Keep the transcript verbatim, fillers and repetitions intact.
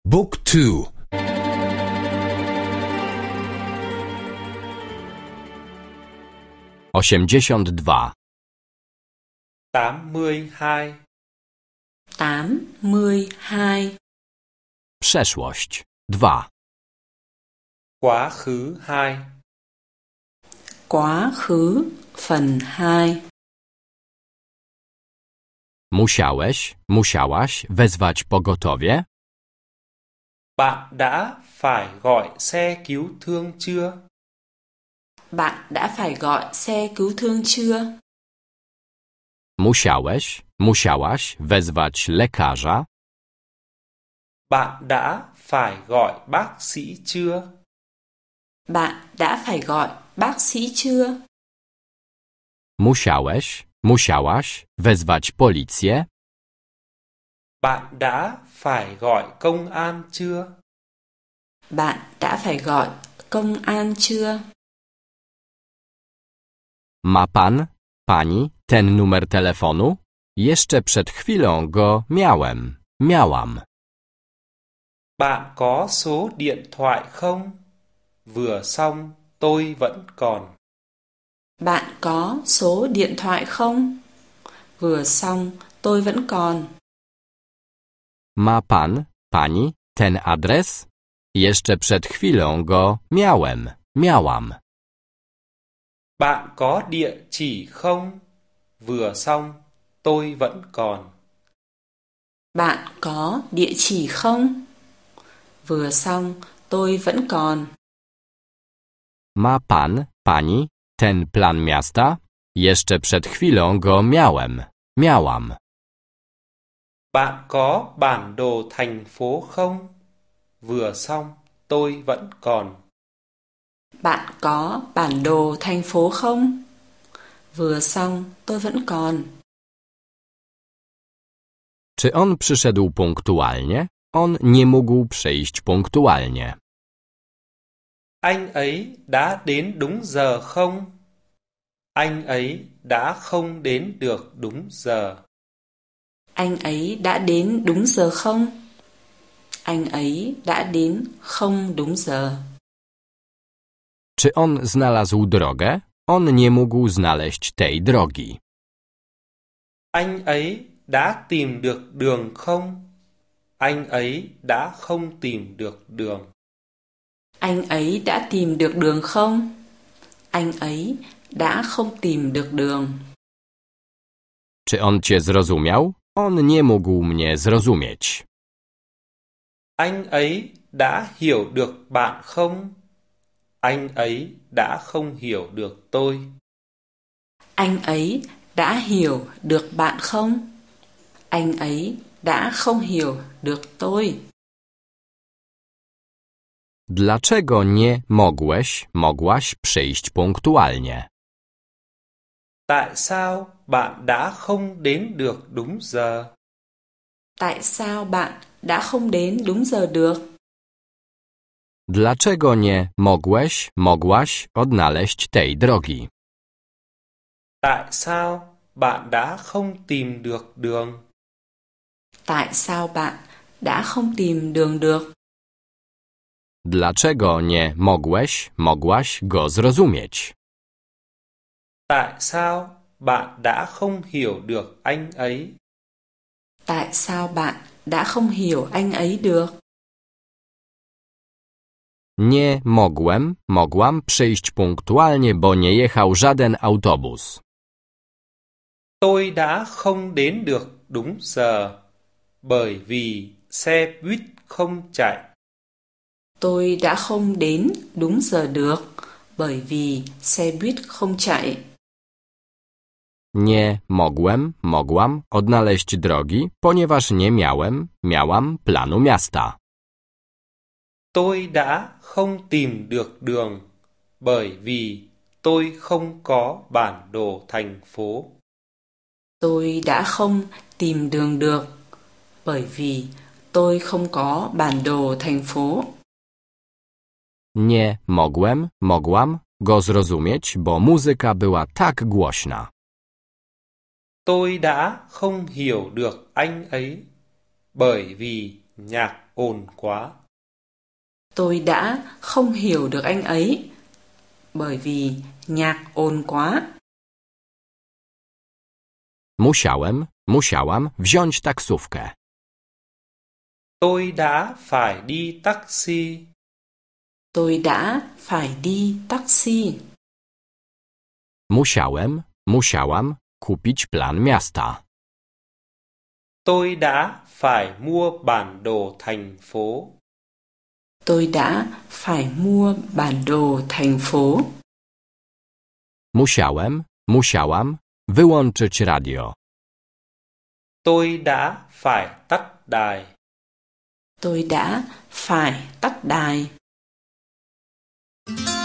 Book two. osiemdziesiąt dwa. tám mươi hai. tám mươi hai. Przeszłość. dwa. Quá khứ hai. Quá khứ phần hai. Musiałeś, musiałaś wezwać pogotowie? Bạn đã phải gọi xe cứu thương chưa? Bạn đã phải gọi xe cứu thương chưa? Musiałeś, musiałaś wezwać lekarza? Bạn đã phải gọi bác sĩ chưa? Bạn đã phải gọi bác sĩ chưa? Musiałeś, musiałaś wezwać policję? Bạn đã phải gọi công an chưa? Bạn đã phải gọi công an chưa? Ma pan, pani ten numer telefonu? Jeszcze przed chwilą go miałem, miałam. Bạn có số điện thoại không? Vừa xong tôi vẫn còn. Bạn có số điện thoại không? Vừa xong tôi vẫn còn. Ma pan, pani ten adres? Jeszcze przed chwilą go miałem, miałam. Bạn có địa chỉ không? Vừa xong tôi vẫn còn. Bạn có địa chỉ không? Vừa xong tôi vẫn còn. Ma pan, pani ten plan miasta? Jeszcze przed chwilą go miałem, miałam. Bạn có bản đồ thành phố không? Vừa xong tôi vẫn còn. Bạn có bản đồ thành phố không? Vừa xong tôi vẫn còn. Czy on przyszedł punktualnie? On nie mógł przyjść punktualnie. Anh ấy đã đến đúng giờ không? Anh ấy đã không đến được đúng giờ. Anh ấy đã đến đúng giờ không? Anh ấy đã đến không đúng giờ. Czy on znalazł drogę? On nie mógł znaleźć tej drogi. Anh ấy đã tìm được đường không? Anh ấy đã không tìm được đường. Anh ấy đã tìm được đường không? Anh ấy đã không tìm được đường. Czy on cię zrozumiał? On nie mógł mnie zrozumieć. Anh ấy đã hiểu được bạn không? Anh ấy đã không hiểu được tôi. Anh ấy đã hiểu được bạn không? Anh ấy đã không hiểu được tôi. Dlaczego nie mogłeś, mogłaś przyjść punktualnie? Tại sao bạn đã không đến được đúng giờ? Tại sao bạn đã không đến đúng giờ được? Dlaczego nie mogłeś, mogłaś odnaleźć tej drogi? Tại sao bạn đã không tìm được đường? Tại sao bạn đã không tìm đường được? Dlaczego nie mogłeś, mogłaś go zrozumieć? Tại sao bạn đã không hiểu được anh ấy? Tại sao bạn đã không hiểu anh ấy được? Nie mogłem, mogłam przyjść punktualnie, bo nie jechał żaden autobus. Tôi đã không đến được đúng giờ bởi vì xe buýt không chạy. Tôi đã không đến đúng giờ được bởi vì xe buýt không chạy. Nie mogłem, mogłam odnaleźć drogi, ponieważ nie miałem, miałam planu miasta. Tôi đã không tìm được đường bởi vì tôi không có bản đồ thành phố. Tôi đã không tìm đường được bởi vì tôi không có bản đồ thành phố. Nie mogłem, mogłam go zrozumieć, bo muzyka była tak głośna. Tôi đã không hiểu được anh ấy bởi vì nhạc ồn quá. Tôi đã không hiểu được anh ấy bởi vì nhạc ồn quá. Musiałem, musiałam wziąć taksówkę. Tôi đã phải đi taxi. Tôi đã phải đi taxi. Musiałem, musiałam kupić plan miasta. Tôi đã phải mua bản đồ thành phố. Tôi đã phải mua bản đồ thành phố. Musiałem, musiałam wyłączyć radio. Tôi đã phải tắt đài. Tôi đã phải tắt đài.